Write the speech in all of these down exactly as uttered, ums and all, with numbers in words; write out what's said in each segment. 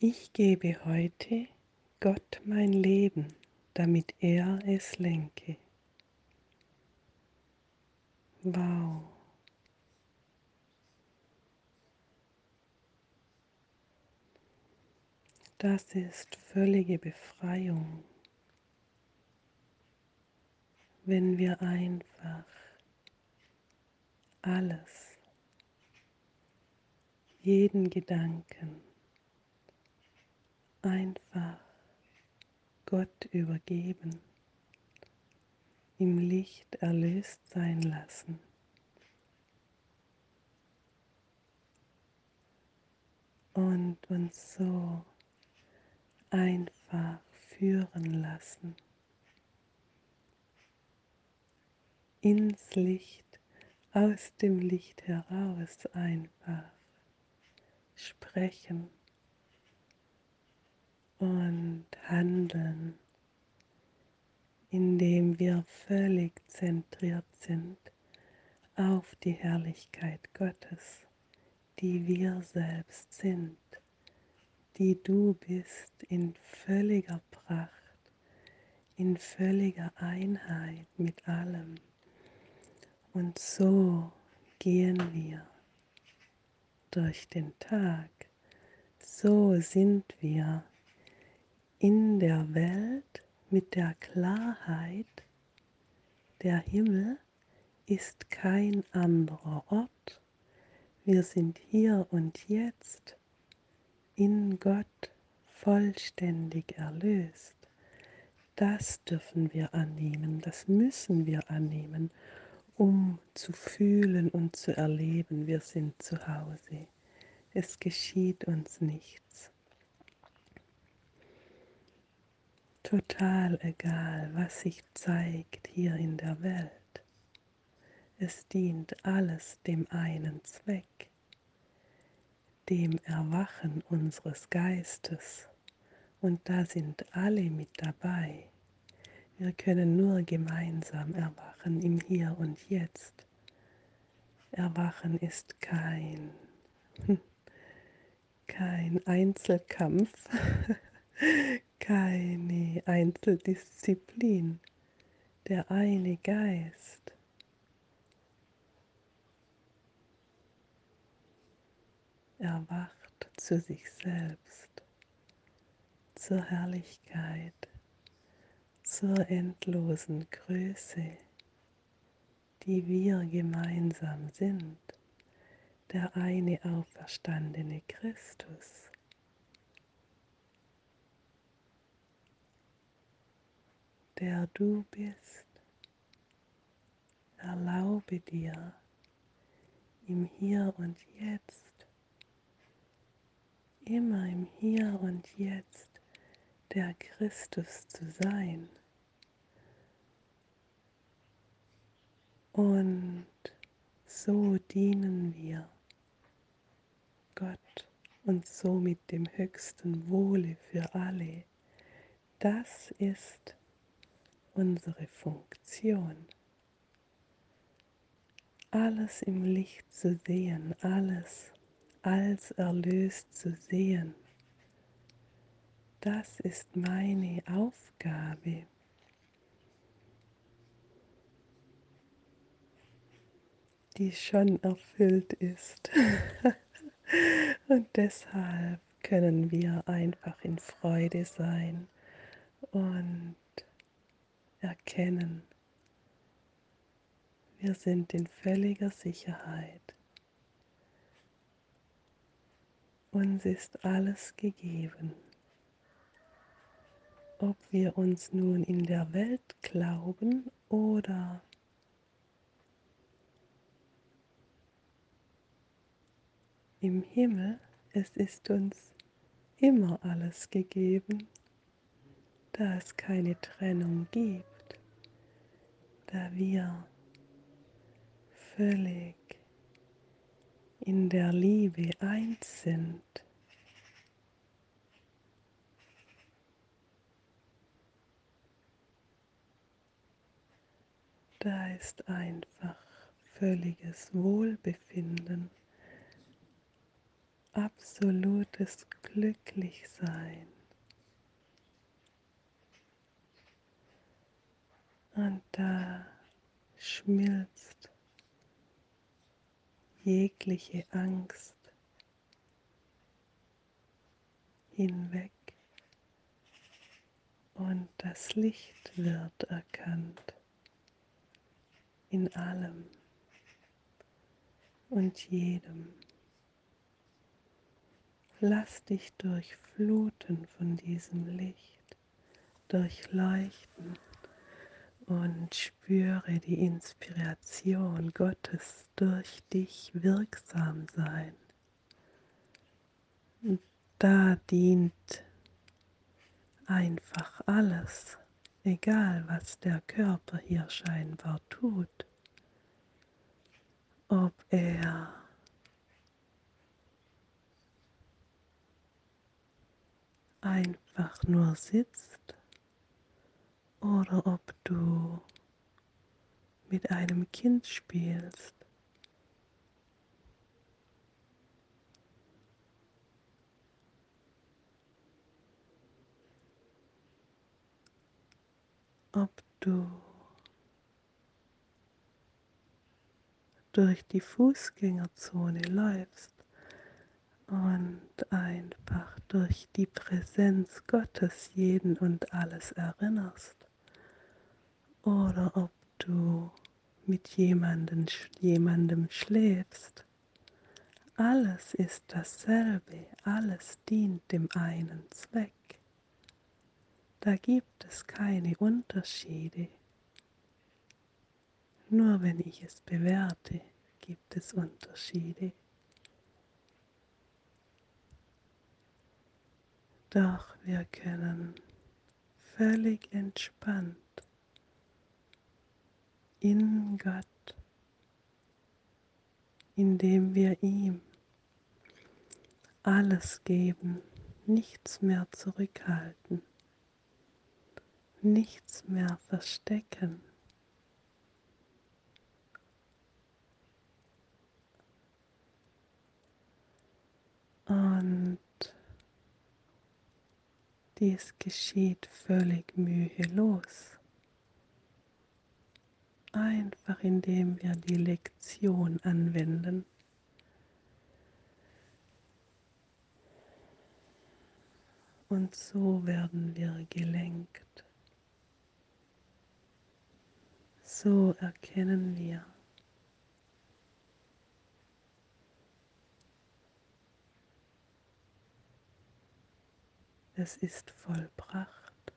Ich gebe heute Gott mein Leben, damit er es lenke. Wow, das ist völlige Befreiung, wenn wir einfach alles, jeden Gedanken einfach Gott übergeben, im Licht erlöst sein lassen und uns so einfach führen lassen ins Licht, aus dem Licht heraus einfach sprechen und handeln, indem wir völlig zentriert sind auf die Herrlichkeit Gottes, die wir selbst sind, die du bist in völliger Pracht, in völliger Einheit mit allem. Und so gehen wir durch den Tag, so sind wir in der Welt mit der Klarheit, der Himmel ist kein anderer Ort. Wir sind hier und jetzt in Gott vollständig erlöst. Das dürfen wir annehmen, das müssen wir annehmen, um zu fühlen und zu erleben, wir sind zu Hause. Es geschieht uns nichts. Total egal, was sich zeigt hier in der Welt. Es dient alles dem einen Zweck, dem Erwachen unseres Geistes. Und da sind alle mit dabei. Wir können nur gemeinsam erwachen im Hier und Jetzt. Erwachen ist kein, kein Einzelkampf, keine Einzeldisziplin. Der eine Geist erwacht zu sich selbst, zur Herrlichkeit, zur endlosen Größe, die wir gemeinsam sind, der eine auferstandene Christus, der du bist. Erlaube dir im Hier und Jetzt, immer im Hier und Jetzt der Christus zu sein und so dienen wir Gott und somit dem höchsten Wohle für alle. Das ist unsere Funktion. Alles im Licht zu sehen, alles als erlöst zu sehen, das ist meine Aufgabe. Die schon erfüllt ist. Und deshalb können wir einfach in Freude sein und erkennen, wir sind in völliger Sicherheit. Uns ist alles gegeben. Ob wir uns nun in der Welt glauben oder im Himmel, es ist uns immer alles gegeben, da es keine Trennung gibt, da wir völlig in der Liebe eins sind. Da ist einfach völliges Wohlbefinden absolutes Glücklichsein. Und da schmilzt jegliche Angst hinweg und das Licht wird erkannt in allem und jedem. Lass dich durchfluten von diesem Licht, durchleuchten und spüre die Inspiration Gottes durch dich wirksam sein. Da dient einfach alles, egal was der Körper hier scheinbar tut, ob er einfach nur sitzt oder ob du mit einem Kind spielst, ob du durch die Fußgängerzone läufst und einfach durch die Präsenz Gottes jeden und alles erinnerst, oder ob du mit jemandem, jemandem schläfst. Alles ist dasselbe, alles dient dem einen Zweck. Da gibt es keine Unterschiede. Nur wenn ich es bewerte, gibt es Unterschiede. Doch wir können völlig entspannt in Gott, indem wir ihm alles geben, nichts mehr zurückhalten, nichts mehr verstecken. Und dies geschieht völlig mühelos. Einfach indem wir die Lektion anwenden. Und so werden wir gelenkt. So erkennen wir, es ist vollbracht.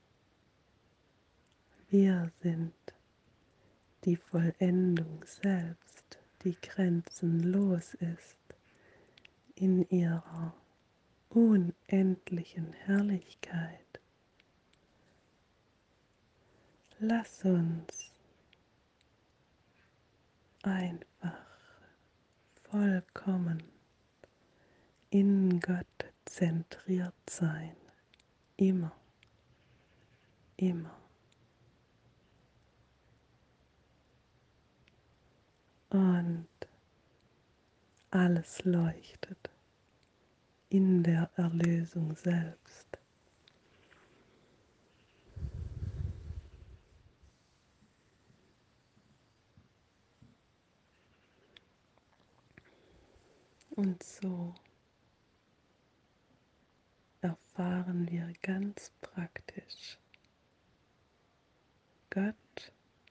Wir sind die Vollendung selbst, die grenzenlos ist in ihrer unendlichen Herrlichkeit. Lass uns einfach vollkommen in Gott zentriert sein, immer, immer. Und alles leuchtet in der Erlösung selbst. Und so erfahren wir ganz praktisch, Gott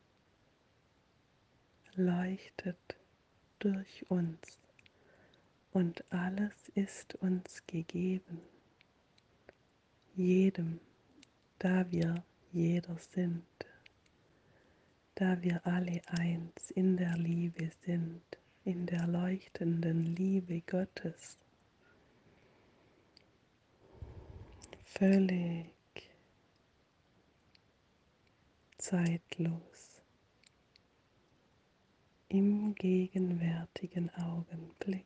leuchtet durch uns und alles ist uns gegeben, jedem, da wir jeder sind, da wir alle eins in der Liebe sind, in der leuchtenden Liebe Gottes, völlig zeitlos, im gegenwärtigen Augenblick.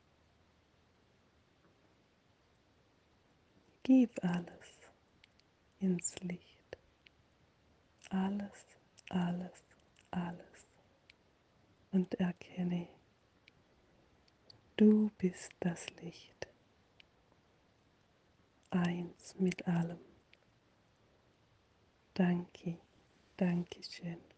Gib alles, ins Licht. Alles, alles, alles. Und erkenne, du bist das Licht. Eins mit allem. Danke, danke schön.